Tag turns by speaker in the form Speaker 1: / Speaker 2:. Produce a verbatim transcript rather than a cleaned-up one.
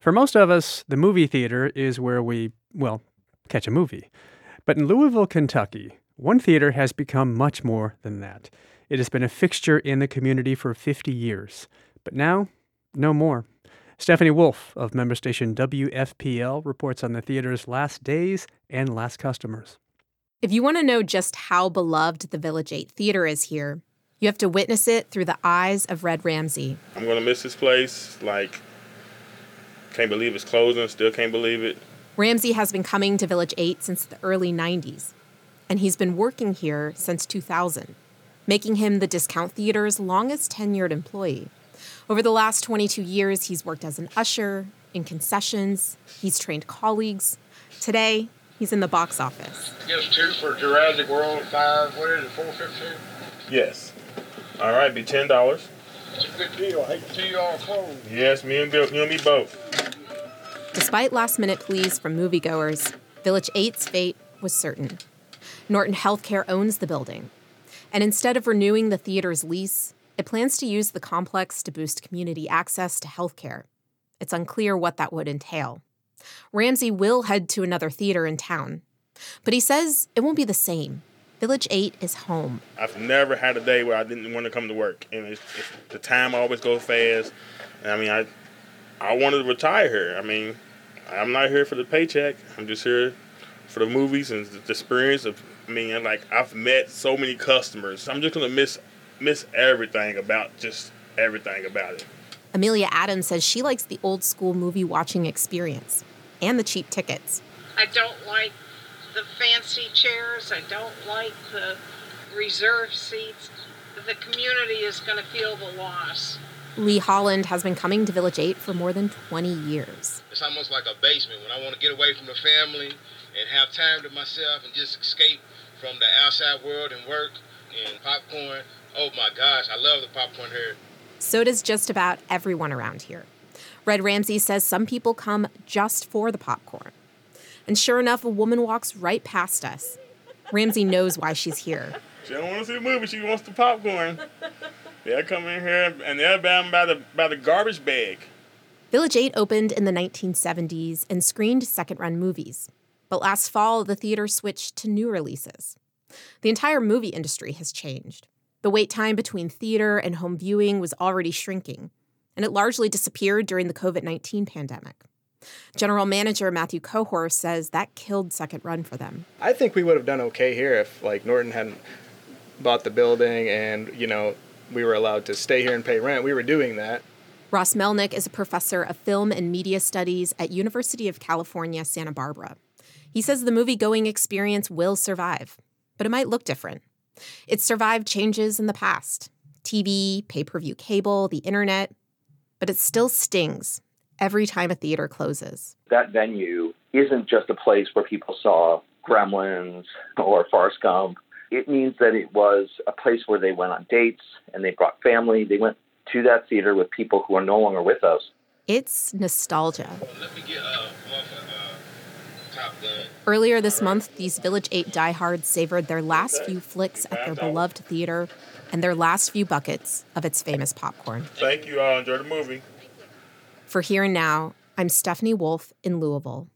Speaker 1: For most of us, the movie theater is where we, well, catch a movie. But in Louisville, Kentucky, one theater has become much more than that. It has been a fixture in the community for fifty years. But now, no more. Stephanie Wolf of member station W F P L reports on the theater's last days and last customers.
Speaker 2: If you want to know just how beloved the Village eight Theater is here, you have to witness it through the eyes of Red Ramsey.
Speaker 3: I'm going to miss this place. Like, can't believe it's closing. Still can't believe it.
Speaker 2: Ramsey has been coming to Village eight since the early nineties, and he's been working here since two thousand, making him the Discount Theater's longest tenured employee. Over the last twenty-two years, he's worked as an usher, in concessions, he's trained colleagues. Today, he's in the box office.
Speaker 4: Gives two for Jurassic World, five, what is it, four fifteen?
Speaker 3: Yes. All right, be ten dollars.
Speaker 4: It's a good deal. I hate to see you all close.
Speaker 3: Yes, me and Bill, you and me both.
Speaker 2: Despite last-minute pleas from moviegoers, Village eight's fate was certain. Norton Healthcare owns the building, and instead of renewing the theater's lease, it plans to use the complex to boost community access to healthcare. It's unclear what that would entail. Ramsey will head to another theater in town, but he says it won't be the same. Village eight is home.
Speaker 3: I've never had a day where I didn't want to come to work, and it's, it's, the time always goes fast. And I mean, I I wanted to retire here. I mean, I'm not here for the paycheck. I'm just here for the movies and the experience of. I mean, like I've met so many customers. I'm just gonna miss miss everything about just everything about it.
Speaker 2: Amelia Adams says she likes the old school movie watching experience and the cheap tickets.
Speaker 5: I don't like the fancy chairs. I don't like the reserved seats. The community is going to feel the loss.
Speaker 2: Lee Holland has been coming to Village eight for more than twenty years.
Speaker 4: It's almost like a basement when I want to get away from the family and have time to myself and just escape from the outside world and work and popcorn. Oh my gosh, I love the popcorn here.
Speaker 2: So does just about everyone around here. Red Ramsey says some people come just for the popcorn. And sure enough, a woman walks right past us. Ramsey knows why she's here.
Speaker 3: She don't want to see the movie. She wants the popcorn. They'll come in here and they're bound by the by the garbage bag.
Speaker 2: Village eight opened in the nineteen seventies and screened second-run movies. But last fall, the theater switched to new releases. The entire movie industry has changed. The wait time between theater and home viewing was already shrinking, and it largely disappeared during the covid nineteen pandemic. General Manager Matthew Cohor says that killed second run for them.
Speaker 6: I think we would have done okay here if, like, Norton hadn't bought the building and, you know, we were allowed to stay here and pay rent. We were doing that.
Speaker 2: Ross Melnick is a professor of film and media studies at University of California, Santa Barbara. He says the movie-going experience will survive, but it might look different. It's survived changes in the past. T V, pay-per-view cable, the internet. But it still stings every time a theater closes.
Speaker 7: That venue isn't just a place where people saw Gremlins or Forrest Gump. It means that it was a place where they went on dates and they brought family. They went to that theater with people who are no longer with us.
Speaker 2: It's nostalgia.
Speaker 4: Let me get uh, one for, uh, Top Gun.
Speaker 2: Earlier this month, these Village eight diehards savored their last few flicks at their beloved theater and their last few buckets of its famous popcorn.
Speaker 3: Thank you all. Enjoy the movie.
Speaker 2: For Here and Now, I'm Stephanie Wolf in Louisville.